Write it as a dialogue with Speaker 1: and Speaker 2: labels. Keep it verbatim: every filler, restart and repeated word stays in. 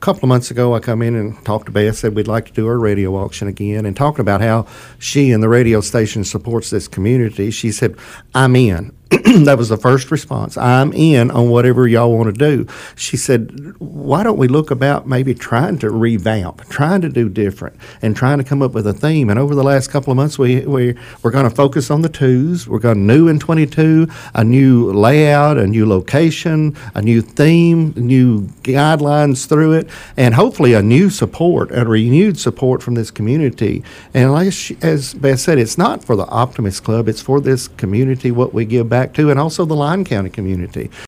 Speaker 1: couple of months ago, I come in and talked to Beth, said we'd like to do our radio auction again, and talking about how she and the radio station supports this community. She said, I'm in. That was the first response. I'm in on whatever y'all want to do. She said, why don't we look about maybe trying to revamp, trying to do different, and trying to come up with a theme. And over the last couple of months, we, we, we're going to focus on the twos. We're going new in twenty-two, a new layout, a new location, a new theme, new guidelines through it, and hopefully a new support, a renewed support from this community. And like she, as Beth said, it's not for the Optimist Club. It's for this community, what we give back to, and also the Lyon County community.